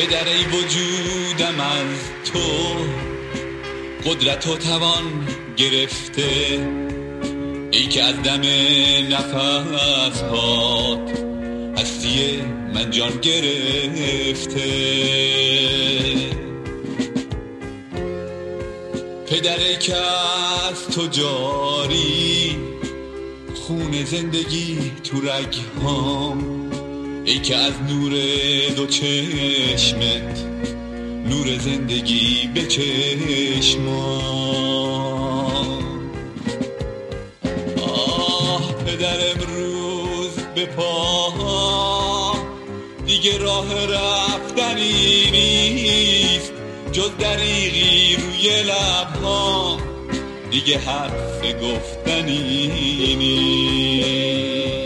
پدر ای وجودم از تو قدرت و توان گرفته، ای که از دم نفس هات هستی من جان گرفته. پدر ای که از تو جاری خون زندگی تو رگهام، ای که از نور دو چشمت نور زندگی به چشمام. آه پدر امروز به پاهام دیگه راه رفتنی نیست، جز دریغی روی لبهام دیگه حرف گفتنی نیست.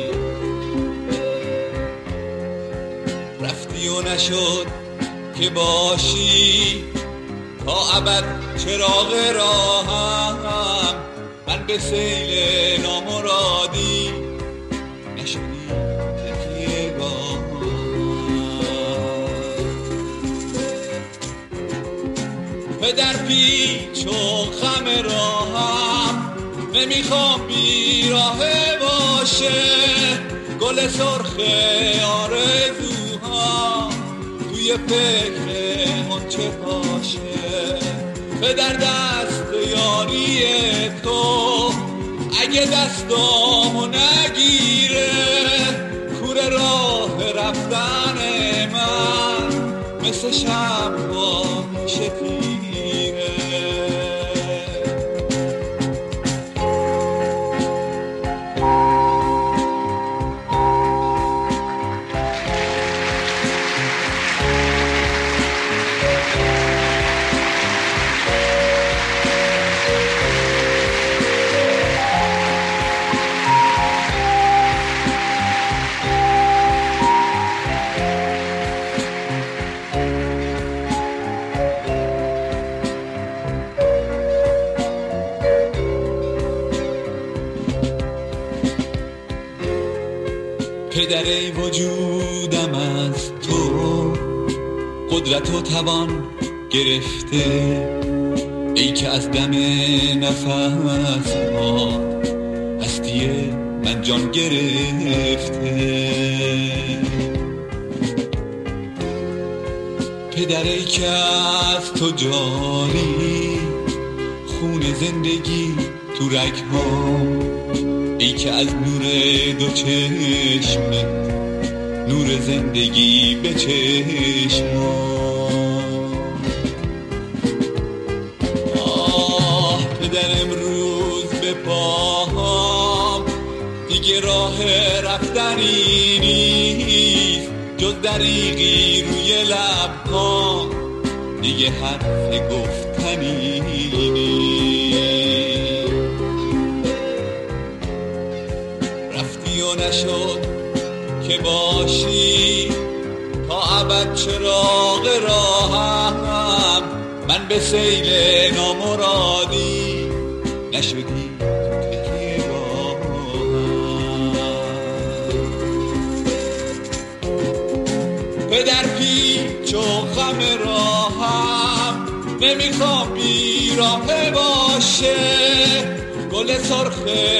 رفتی و نشد که باشی تا ابد چراغ راهم، من به سیل نامرادی نشدی تکیه گاهم. پدر پیچ و خم راهم نمیخوام بیراهه باشه، گل سرخ آرزوها توی فکر غنچه باشه. پدر دست یاری تو اگه دستامو نگیره، کوره راه رفتن من مثل شب‌ها میشه تیره. پدر ای وجودم از تو قدرت و توان گرفته، ای که از دم نفس ها هستی من جان گرفته. پدر ای که از تو جاری خون زندگی تو رگ‌هام، ای که از نور دو چشمت نور زندگی به چشمام. آه پدر امروز به پاهام دیگه راه رفتنی نیست، جز دریغی روی لبهام دیگه حرف گفتنی نیست. رفتی و نشد که باشی تا ابد چراغ راهم، من به سیل نامرادی نشدی تکیه گاهم. پدر پیچ و خم راهم نمیخوام بیراهه باشه، گل سرخ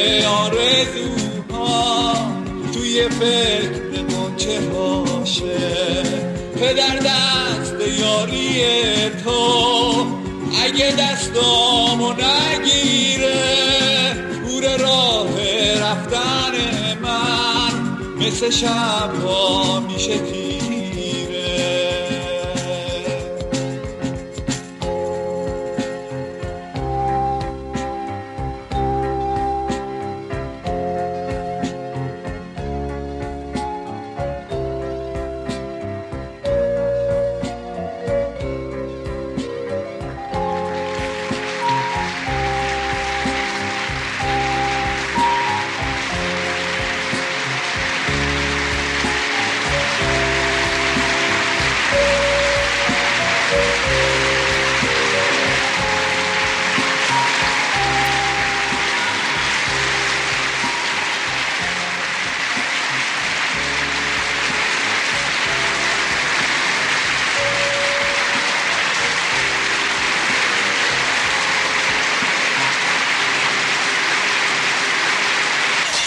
آرزوها توی فکر غنچه باشه. پدر دست یاری تو اگه دستامو نگیره، کوره راه رفتن من مثل شب‌ها میشه